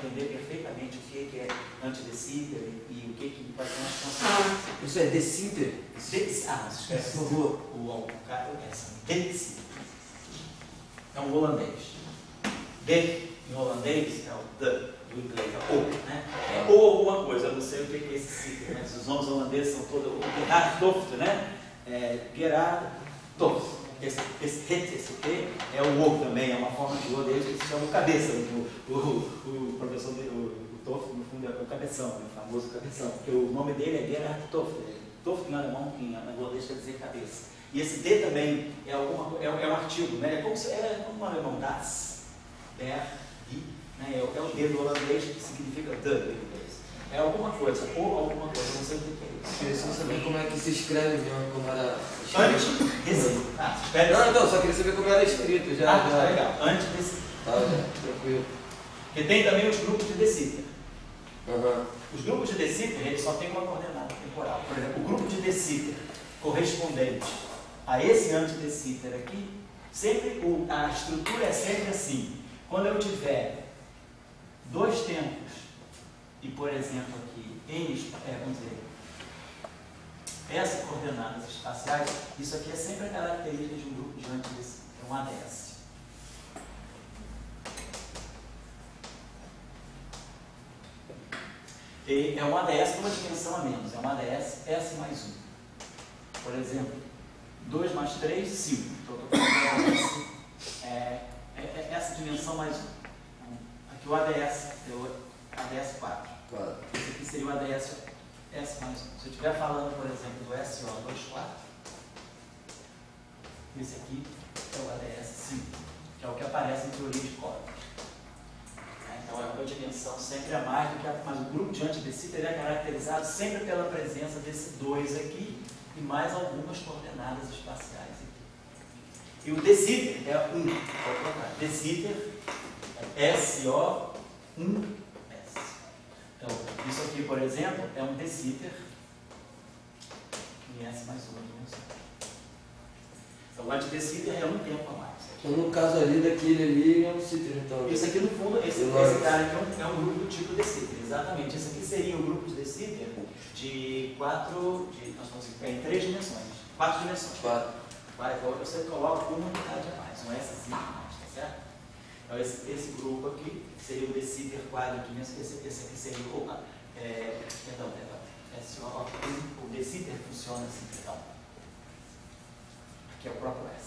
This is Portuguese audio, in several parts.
entender perfeitamente o que é anti de Sitter e o que vai ser uma consequência. Isso é de Sitter? Mas escreve por favor. o cara é de Sitter. É um holandês. De, em holandês, é o de, do inglês, é o, né? É ou alguma coisa, eu não sei o que é esse Sitter, né? Os nomes holandeses são todos, o Gerard Toft, né? Gerard Toft. Esse T é o O também, é uma forma de O dele que se chama o cabeça. O professor, o Toft, no fundo, é o cabeção, o famoso cabeção, porque o nome dele é Gerard Toft. Toft em alemão, em holandês quer dizer cabeça. E esse D também é um artigo, né? É como um alemão, das, der, die, né? É o D do holandês que significa de em inglês. É alguma coisa, ou alguma coisa, não sei o que é isso. Queria só saber como é que se escreve mesmo, como era escrito. Não, então, só queria saber como era escrito já. Tá legal, antes desse. Tá, tranquilo. Porque tem também os grupos de de Sitter. Uhum. Os grupos de de Sitter, eles só têm uma coordenada temporal. Por exemplo, o grupo de de Sitter correspondente a esse anti de Sitter aqui, sempre a estrutura é sempre assim. Quando eu tiver dois tempos, e por exemplo aqui, vamos dizer, essas coordenadas espaciais, isso aqui é sempre a característica de um grupo de anti de Sitter, é um ADS. E é um ADS com uma dimensão a menos, é um ADS S mais 1. Por exemplo, 2 mais 3, 5. Então, estou colocando essa dimensão mais 1. Aqui o ADS é o ADS 4. Esse aqui seria o ADS S mais 1. Se eu estiver falando, por exemplo, do SO24, esse aqui é o ADS 5, que é o que aparece em teoria de corpos. Então, é uma dimensão sempre a mais do que mas o grupo de anti de Sitter é caracterizado sempre pela presença desse 2 aqui e mais algumas coordenadas espaciais aqui. E o de Sitter é 1. De Sitter é SO1S. Então, isso aqui, por exemplo, é um de Sitter em S mais uma dimensão. Então, o anti de Sitter é um tempo a mais. Então, no caso ali, daquele ali, é um Sitter, então. Isso aqui, no fundo, esse cara aqui é um grupo do tipo de Sitter, exatamente. Esse aqui seria um grupo de Sitter de 3 dimensões. 4 dimensões. 4. Você coloca uma unidade a mais, um Szinho a mais, tá certo? Então, esse grupo aqui seria o de Sitter 4 dimensões. Esse aqui seria o. O de Sitter funciona assim, então. Aqui é o próprio S.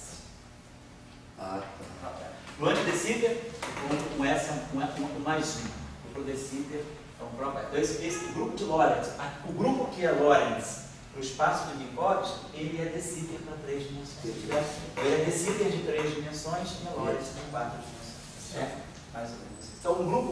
O anti de Sitter, um S mais 1. O de Sitter é um próprio. Então, esse grupo de Lorentz, o grupo que é Lorentz para o espaço de Minkowski, ele é de Sitter para 3 dimensões. Ele é de Sitter de 3 dimensões e é Lorentz de 4 dimensões. Mais ou menos. Então,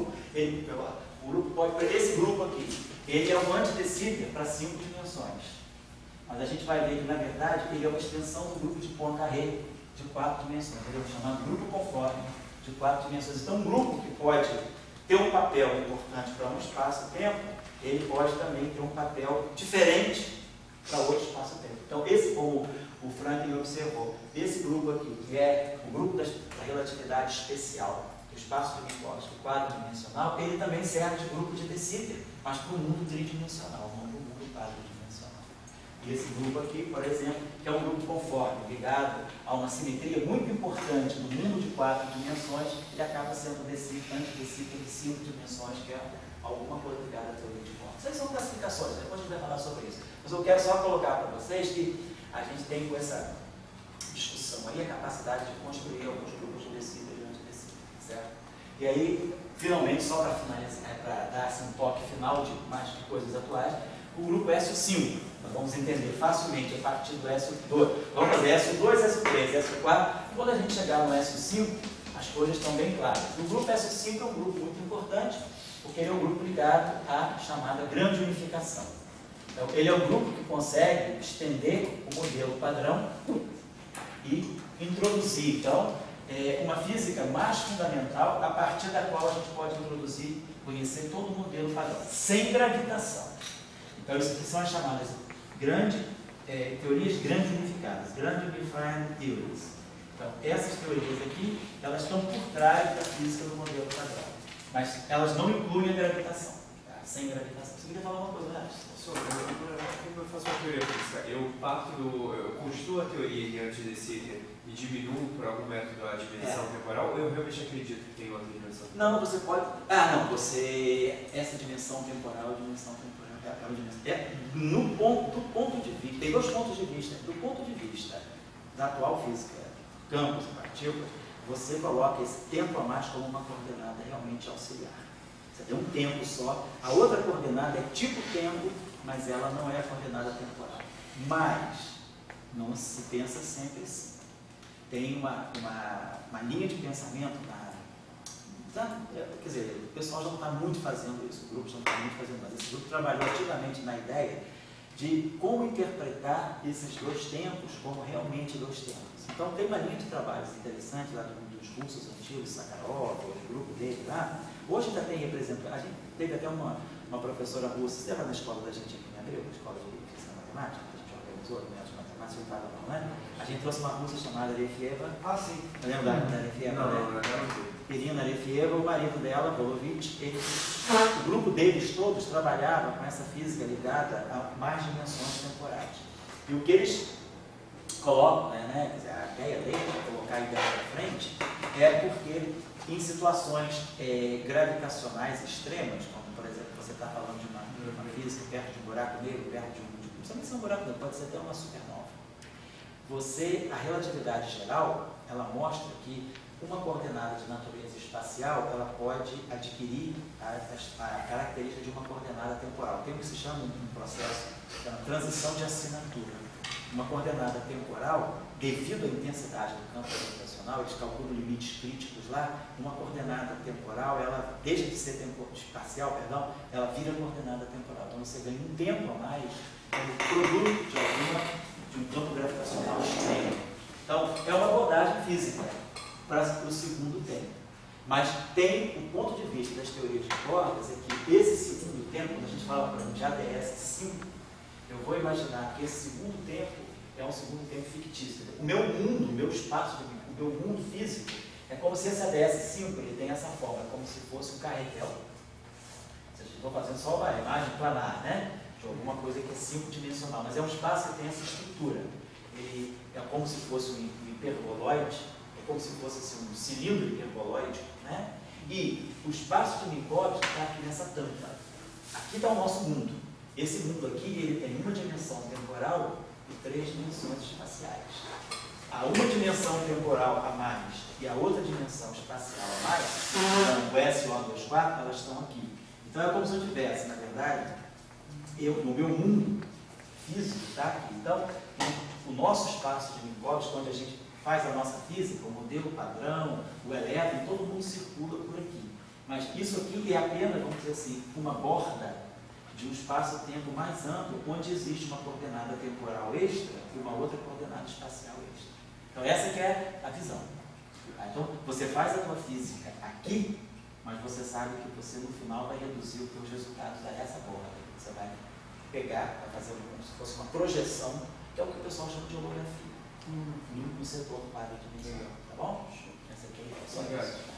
esse grupo aqui, ele é um anti de Sitter para 5 dimensões. Mas a gente vai ver que, na verdade, ele é uma extensão do grupo de Poincaré de 4 dimensões. Ele é chamado grupo conforme de 4 dimensões. Então, um grupo que pode ter um papel importante para um espaço-tempo, ele pode também ter um papel diferente para outro espaço-tempo. Então, esse, como o Franklin observou, esse grupo aqui, que é o grupo da relatividade especial do espaço de Minkowski, quadridimensional, ele também serve de grupo de de Sitter, mas para o mundo tridimensional, não para o mundo quadridimensional. E esse grupo aqui, por exemplo, que é um grupo conforme, ligado a uma simetria muito importante no mundo de 4 dimensões, ele acaba sendo anti de Sitter de 5 dimensões, que é alguma coisa ligada à teoria de corpos. Essas são classificações, depois a gente vai falar sobre isso. Mas eu quero só colocar para vocês que a gente tem com essa discussão aí a capacidade de construir alguns grupos de Sitter e anti de Sitter, certo? E aí, finalmente, só para finalizar, para dar assim, um toque final de mais de coisas atuais, o grupo SO5. Nós vamos entender facilmente a partir do SO2. Vamos fazer SO2, SO3, SO4. Quando a gente chegar no SO5, as coisas estão bem claras. O grupo SO5 é um grupo muito importante, porque ele é um grupo ligado à chamada grande unificação. Então, ele é um grupo que consegue estender o modelo padrão e introduzir, então, uma física mais fundamental, a partir da qual a gente pode introduzir, conhecer todo o modelo padrão, sem gravitação. Então, isso aqui são as chamadas teorias grandes unificadas, Grand Unified Theories. Então, essas teorias aqui, elas estão por trás da física do modelo padrão. Mas elas não incluem a gravitação. Tá? Sem gravitação. Você queria falar uma coisa, né? Eu faço uma teoria física. Eu construo a teoria antes desse e diminuo por algum método a dimensão temporal, ou eu realmente acredito que tem outra dimensão temporal? Não, você pode. Ah, não, você. Essa dimensão temporal, é aquela dimensão. Do ponto de vista. Tem dois pontos de vista. Do ponto de vista da atual física, campos e partículas, você coloca esse tempo a mais como uma coordenada realmente auxiliar. Você tem um tempo só. A outra coordenada é tipo tempo, mas ela não é a coordenada temporal. Mas não se pensa sempre assim. Tem uma linha de pensamento, quer dizer, o pessoal já não está muito fazendo isso, o grupo já não está muito fazendo, mas esse grupo trabalhou ativamente na ideia de como interpretar esses dois tempos como realmente dois tempos. Então tem uma linha de trabalhos interessante lá dos russos antigos, Sakharov, o grupo dele lá. Hoje ainda tem representante, a gente teve até uma professora russa, você lembra na escola da gente aqui em Abreu, na escola de física e matemática, que a gente organizou, né, de matemática, eu estava não, né? A gente trouxe uma russa chamada Alefieva. Ah, sim. Lembra da Alefieva? Não. Irina Alefieva, o marido dela, Bolovitch, o grupo deles todos trabalhava com essa física ligada a mais dimensões temporais. E o que eles colocam, né, quer dizer, a ideia deles, colocar a ideia para frente, é porque em situações gravitacionais extremas, como por exemplo, você está falando de uma física perto de um buraco negro, perto de um. Não precisa nem ser um buraco negro, pode ser até uma supernova. A relatividade geral, ela mostra que uma coordenada de natureza espacial, ela pode adquirir a característica de uma coordenada temporal. Tem o que se chama um processo de transição de assinatura. Uma coordenada temporal, devido à intensidade do campo gravitacional, eles calculam limites críticos lá, uma coordenada temporal, ela deixa de ser espacial, ela vira coordenada temporal. Então você ganha um tempo a mais como produto de um campo gravitacional extremo. Então, é uma abordagem física para o segundo tempo. Mas tem o ponto de vista das teorias de cordas é que esse segundo tempo, quando a gente fala, por exemplo, de ADS 5, eu vou imaginar que esse segundo tempo é um segundo tempo fictício. O meu mundo, o meu espaço, o meu mundo físico, é como se esse ADS 5 ele tem essa forma, é como se fosse um carretel. Vocês estão fazendo só uma imagem planar, né? De alguma coisa que é 5-dimensional, mas é um espaço que tem essa estrutura. Ele é como se fosse um hiperboloide, é como se fosse assim, um cilindro hiperboloide, né? E o espaço de Minkowski está aqui nessa tampa. Aqui está o nosso mundo. Esse mundo aqui ele tem uma dimensão temporal e 3 dimensões espaciais. A uma dimensão temporal a mais e a outra dimensão espacial a mais, então, o S, O, 2, 4, elas estão aqui. Então é como se eu tivesse, na verdade, no meu mundo físico está aqui. Então, o nosso espaço de Minkowski, onde a gente faz a nossa física, o modelo padrão, o elétron, todo mundo circula por aqui. Mas isso aqui é apenas, vamos dizer assim, uma borda de um espaço-tempo mais amplo, onde existe uma coordenada temporal extra e uma outra coordenada espacial extra. Então essa que é a visão. Então você faz a tua física aqui, mas você sabe que você no final vai reduzir os teus resultados a essa borda. Você vai pegar, vai fazer como se fosse uma projeção, que é o que o pessoal chama de holografia. No setor quadridimensional, tá bom? Essa aqui é só isso.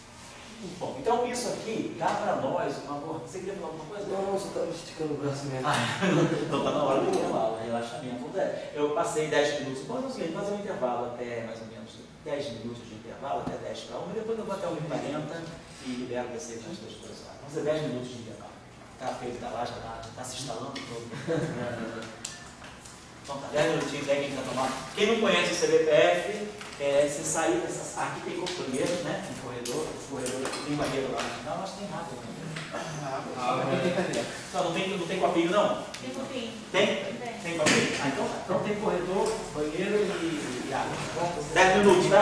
Bom, então isso aqui dá para nós uma borda. Você queria falar alguma coisa? Não, você estava esticando o braço mesmo. Então tá na hora do intervalo, relaxamento. Eu passei 10 minutos. Vamos fazer um intervalo até mais ou menos 10 minutos de intervalo, até 10 para 1, e depois eu vou até 1h40 e libero vocês antes das coisas. Vamos fazer 10 minutos de intervalo. Tá feito da laje, está se instalando todo. Então tá, 10 minutinhos aí que a gente vai tomar. Quem não conhece o CBPF, se sair dessas. Aqui tem corredor, né? Um corredor tem banheiro lá no final, mas tem água. Não tem copinho não? Tem copinho. Tem? Tem copinho? Então tem corredor, banheiro e água. 10 minutos, tá?